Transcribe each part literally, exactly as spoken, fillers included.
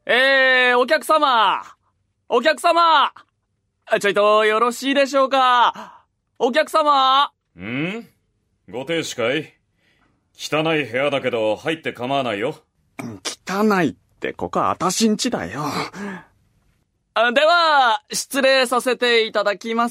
えー、お客様お客様ちょいとよろしいでしょうか。お客様。 ん？ご亭主かい？汚い部屋だけど入って構わないよ。 汚いってここはあたしんちだよ。では、失礼させていただきます。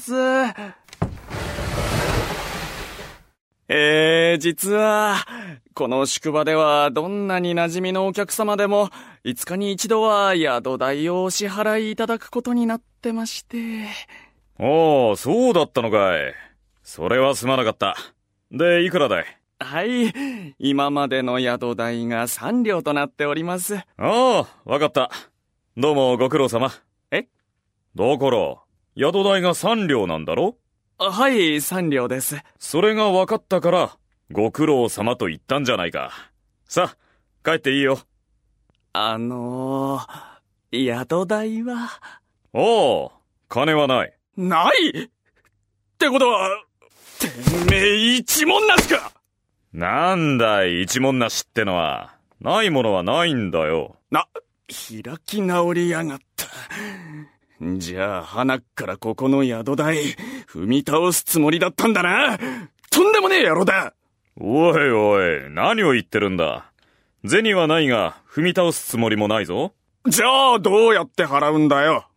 えー、実は、この宿場ではどんなに馴染みのお客様でも、いつかに一度は宿代をお支払いいただくことになってまして。 おー、そうだったのかい。それはすまなかった。で、いくらだい？ はい、今までの宿代が三両となっております。 ああ、わかった。どうもご苦労様。 え？ だから、宿代が三両なんだろ？ はい、三両です。 それがわかったから、ご苦労様と言ったんじゃないか。さあ、帰っていいよ。 あのー、宿代は？ おお、金はない。 ないってことは、てめえ一文なしか。 なんだい一文なしってのは。ないものはないんだよ。 な、開き直りやがった。じゃあ、花からここの宿代、踏み倒すつもりだったんだな。とんでもねえ野郎だ。 おいおい、何を言ってるんだ。銭はないが、踏み倒すつもりもないぞ。 じゃあ、どうやって払うんだよ。